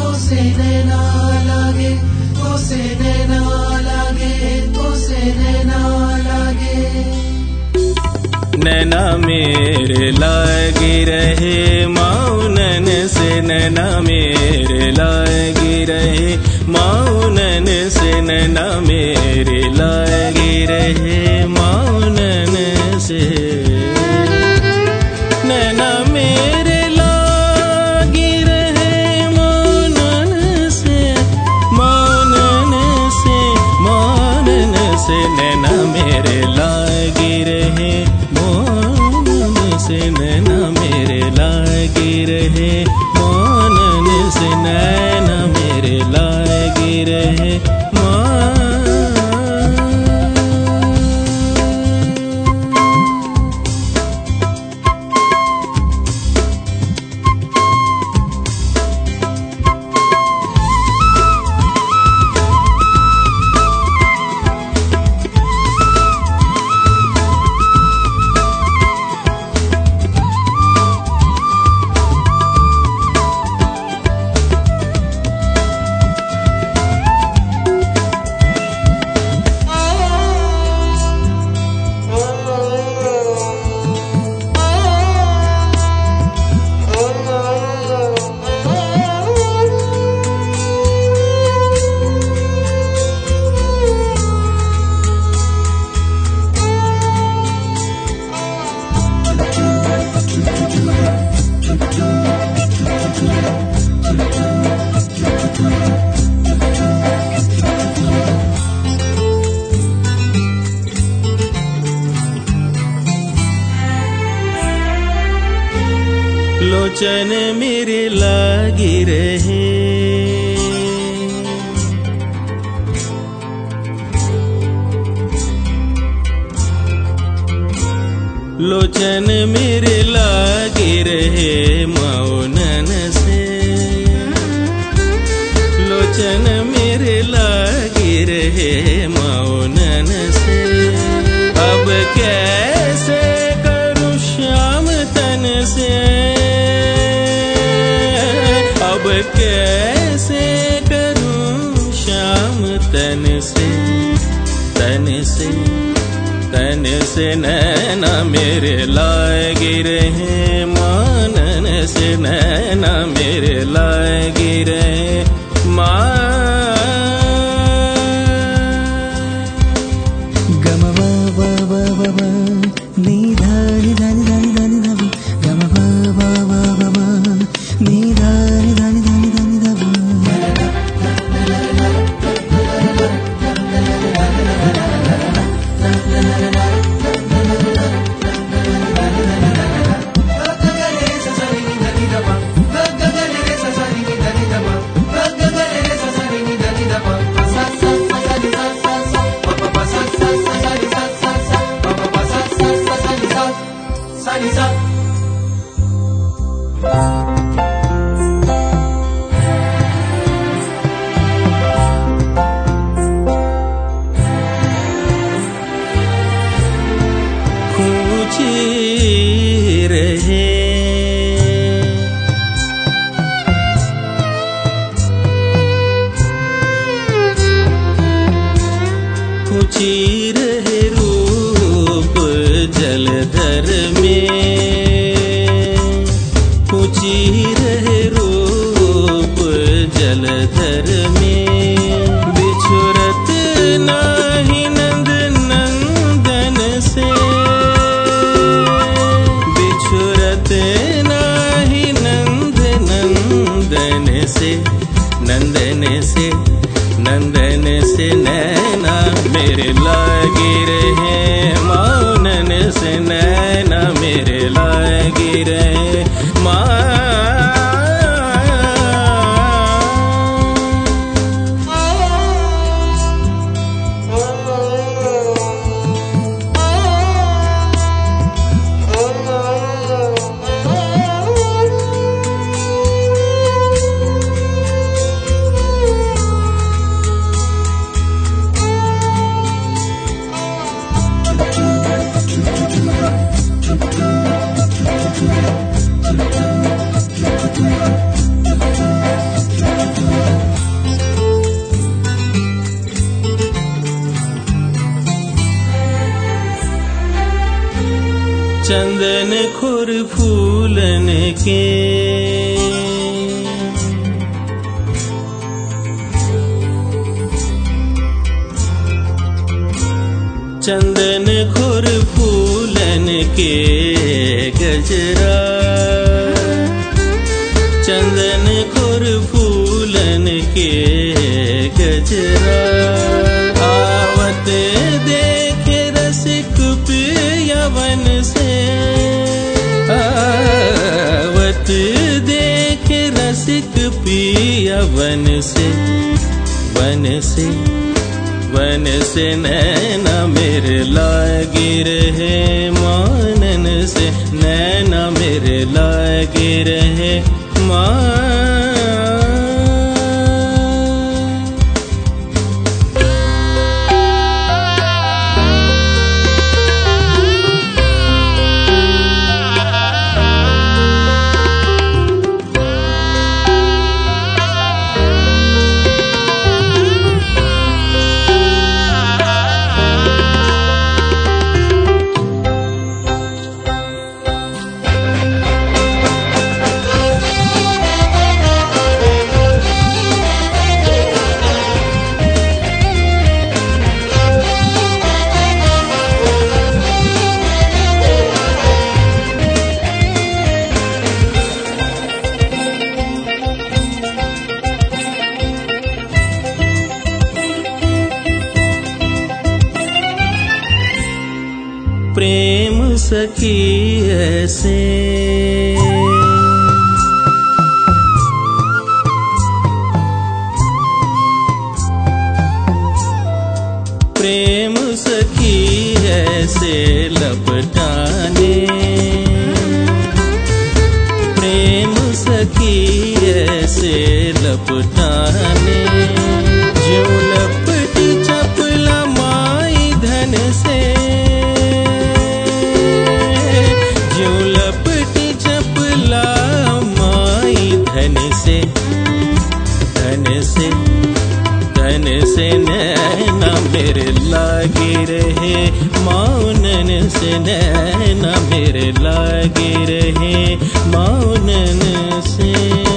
तो से नैना लागे, तो से नैना लागे, तो से नैना लागे। नैना मेरे लागी रहे मौनन से, नैना मेरे लागी रहे मौनन से, नैना मेरे लागी रहे मौनन से। नैना मेरे लागी रहे मौनन से, मौनन से, मौनन से। नैना मेरे लागी रहे मौनन से, नैना मेरे लागी रहे मौनन से, नैना मेरे लागी रहे लोचन मेरे लागी रहे, लोचन मेरे लागी रहे मौनन से, लोचन मेरे लागी रहे मौनन से। अब कैसे करूं श्याम तन से, अब कैसे करूं श्याम तन से, तन से, तन से। नैना मेरे लागी रहे मौनन से, नैना मेरे लागी रहे गम वा वा वा वा वा नी धा नि धा नि धा नि धा नि धा वा। गम वा वा वा वा वा नी धा नि धा नि धा नि धा नि धा वा। पूछी रहे रूप जलधर में, पूछी रहे रूप जलधर में। बिछुरत नाही नंद नंदन से, बिछुरत नाही नंद नंदन से, नंदन से, नंदन से। नैना मेरे लागी रहे मौनन से, नैना मेरे लागी रहे Thank you. चंदन खुर फूलन के चंदन खुर फूलन के गजरा चंदन खुर फूलन के गजरा आवत देखे रसिक पियवन से आवत देखे रसिक पियवन से वन से नैना मेरे लागे रहे मानन से नैना मेरे लागे रहे प्रेम सखी ऐसे प्रेम सखी ऐसे लपटाने प्रेम सखी ऐसे लपटाने जो लपटी चपला माई धन से धन से नैना मेरे लागे रहे मौनन से नैना मेरे लागे रहे मौनन से